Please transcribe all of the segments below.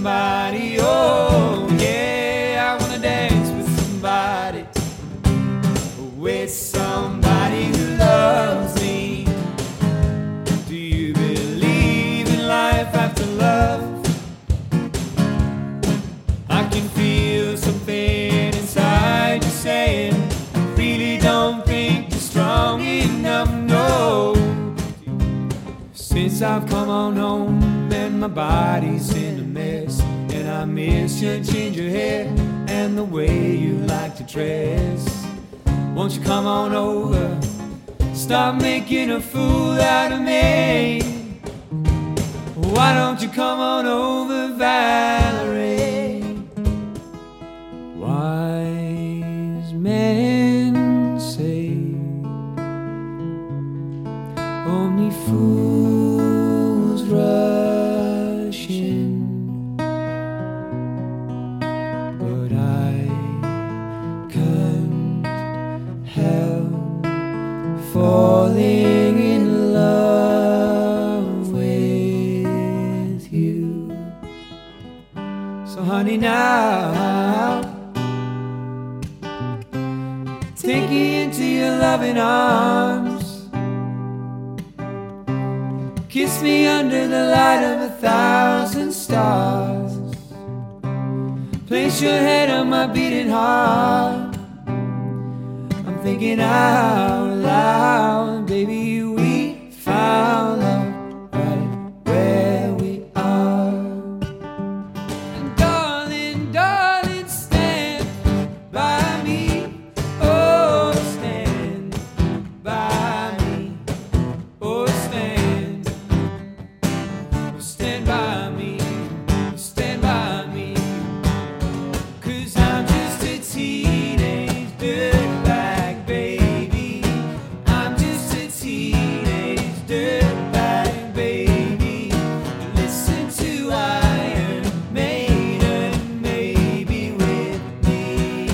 somebody. Oh yeah, I wanna dance with somebody, with somebody who loves me. Do you believe in life after love? I can feel something inside you saying, I really don't think you're strong enough, no. Since I've come on home and my body's in a mess, and I miss your ginger hair and the way you like to dress. Won't you come on over, stop making a fool out of me? Why don't you come on over, Valerie? Wise men say only fools rush in, but I can't help falling in love with you. So honey, now take me into your loving arms, kiss me under the light of 1,000 stars, place your head on my beating heart. I'm thinking out loud, baby, we found love right where we are. And darling, darling, stand by me. Oh, stand by me. Oh, stand. Oh, stand by me. Oh, stand by me. 'Cause I'm just a teenage dirtbag, baby. I'm just a teenage dirtbag, baby. Listen to Iron Maiden, maybe with me.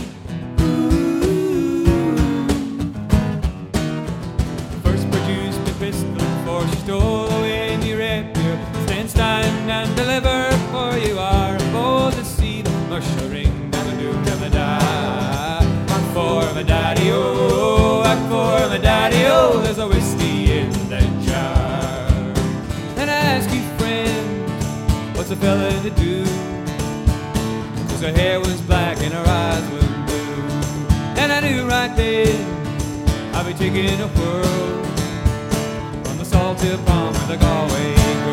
Ooh. First produced the pistol before she stole away in your rapier. Stand and deliver, for you are bold to see the mushering, never do, never die. Act for my daddy, oh, act for my daddy, oh, there's a whiskey in the jar. And I ask you, friend, what's a fella to do? 'Cause her hair was black and her eyes were blue. And I knew right then I'd be taking a whirl from the salty palm of the Galway.